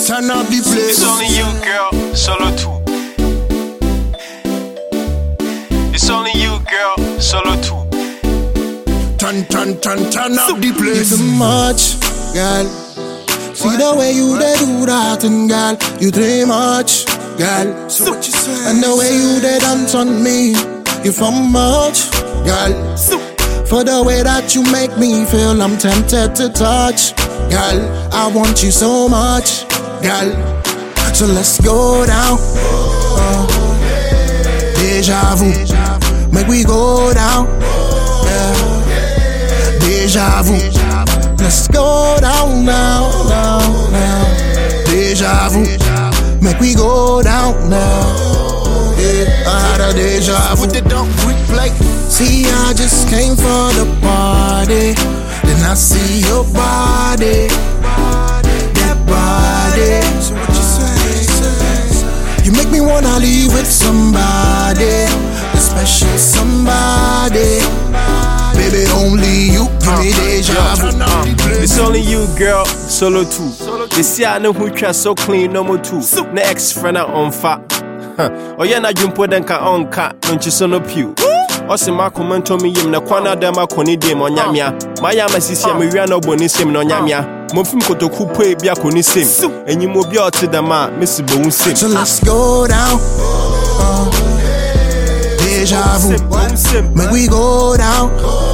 turn up the place. It's only you, girl, solo two. It's only you, girl, solo two. Turn up the place. You too much, girl. See the way you dey do that, and girl, you too much, girl. So what you say? And the way you dey dance on me, you from much, girl. For the way that you make me feel, I'm tempted to touch, girl. I want you so much, girl. So let's go down. Deja vu, make we go down. Yeah. Deja vu, let's go down now. Deja vu, make we go down now. Yeah, I had a deja vu. With the dump replay. See, I just came for the party. Then I see your body. That body. So what you say? You make me wanna leave with somebody. A special somebody. Baby, only you give me deja vu. It's only you, girl, solo two. You see, I know who try so clean, no more two. The ex friend on fat. Oh, yeah, na jumpo den ka on cat, don't you son of pew. Ose ma comment me yim na kwana da ma koni dem onyamia. Ma ya masisi me wi na oboni sem no onyamia. Mo fim kotoku po e bia koni sem. Enyim obi a ote da ma mesi bo un sem. So let's go down. Deja vu, make we go down.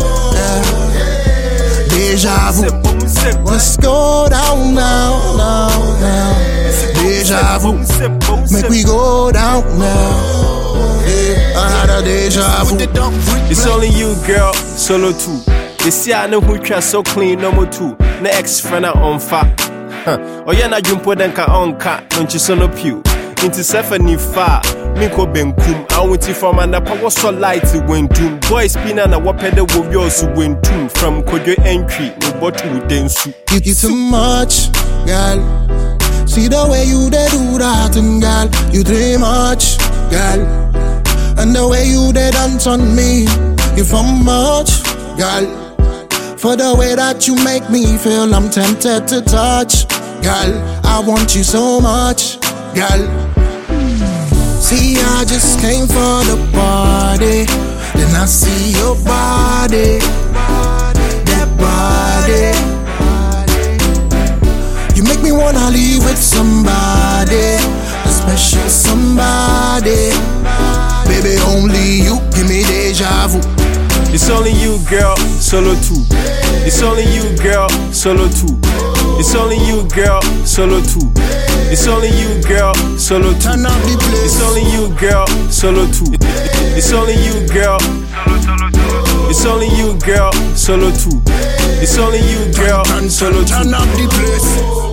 Deja vu, let's go down now. Deja vu, make we go down now. Yeah, I had a deja vu. It's only you, girl, solo two. You see, I know who try so clean, no more two. The ex friend on fat. Oh, yeah, na jumpo den ka on cat, don't you son of pew. Into Stephanie far, Miko Benkum. I want you from an power so light to win doom. Boys spin and a wapenda will be also win doom. From Kojo entry, no bottle with dance. You too much, girl. See the way you dey do that, and girl, you too much, girl. And the way you dey dance on me, you from much, girl. For the way that you make me feel, I'm tempted to touch, girl. I want you so much, girl. See, I just came for the party. Then I see your body. That body. You make me wanna leave with somebody. A special somebody. Baby, only you give me deja vu. It's only you, girl, solo two. It's only you, girl, solo two. It's only you, girl, solo two. It's only you, girl, solo two. Turn up the place. It's only you, girl, solo two. It's only you, girl. It's only you, girl, solo two. It's only you, girl, solo two. Turn up the place.